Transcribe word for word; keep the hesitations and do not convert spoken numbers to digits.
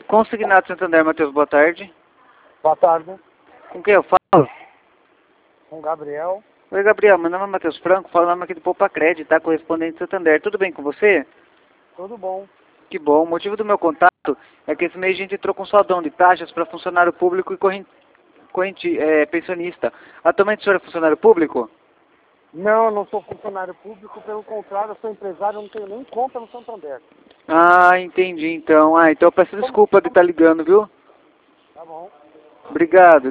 Consignado Santander, Matheus, boa tarde. Boa tarde, Com quem eu falo? com Gabriel. Oi, Gabriel, meu nome é Matheus Franco, falando aqui do Poupa Crédito, tá? Correspondente Santander. Tudo bem com você? Tudo bom? Que bom. O motivo do meu contato é que esse mês a gente entrou com saldão de taxas para funcionário público e corrente, corrente, é, pensionista. Atualmente o senhor é funcionário público? Não, eu não sou funcionário público, pelo contrário, eu sou empresário, eu não tenho nem conta no Santander. Ah, entendi então. Ah, então eu peço desculpa de estar ligando, viu? Tá bom. Obrigado.